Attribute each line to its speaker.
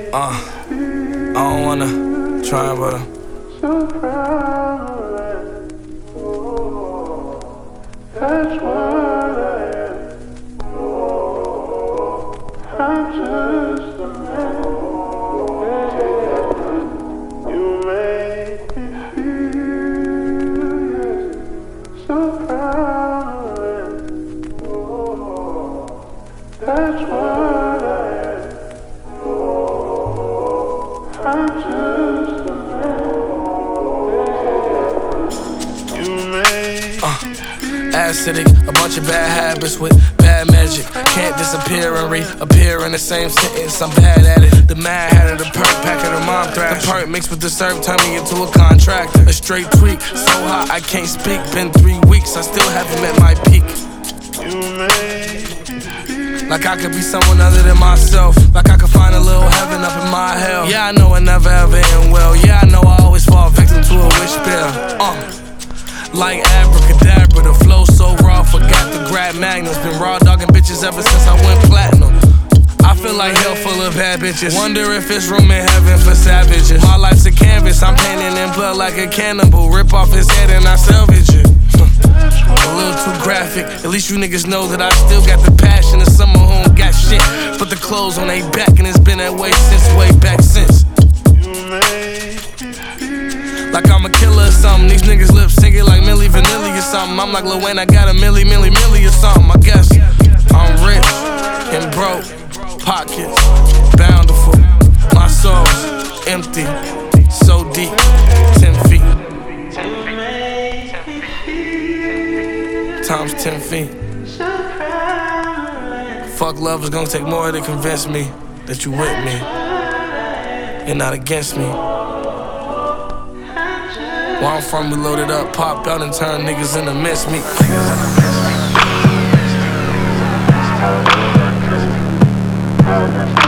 Speaker 1: I don't wanna try, but
Speaker 2: so proud of it. Oh, that's what I am. Oh, I'm just a man. You make me feel, yes, so proud of it. Oh, that's what I am. Oh, I'm just a man. You make
Speaker 1: acidic, a bunch of bad habits with bad magic. Can't disappear and reappear in the same sentence. I'm bad at it. The mad hat of the perk, pack of the mom thrash. The perk mixed with the serve turned me into a contractor. A straight tweak, so hot I can't speak. Been 3 weeks, I still haven't met my peak.
Speaker 2: You make me feel
Speaker 1: Like I could be someone other than myself. Like I could find a little heaven up in my hell. Yeah, I know it never ever end well. Yeah, I know I always fall victim to a wish spell. Like abracadabra, the flow so raw, forgot to grab magnums. Been raw dogging bitches ever since I went platinum. I feel like hell full of bad bitches. Wonder if it's room in heaven for savages. My life's a canvas, I'm painting in blood like a cannibal. Rip off his head and I salvage it. A little too graphic. At least you niggas know that I still got the passion of someone who don't got shit. Put the clothes on they back and it's been that way since way back since.
Speaker 2: you make me feel
Speaker 1: Like I'm a killer or something. These niggas lip syncing like Milli Vanilli or something. I'm like Lil Wayne, I got a milli or something. I guess I'm rich and broke, pockets bountiful. My soul's empty, so deep, 10 feet. Times 10 feet. Fuck love is gonna take more to convince me that you with me and not against me. Where I'm from, we loaded up, popped out, and turned niggas into mincemeat.
Speaker 2: How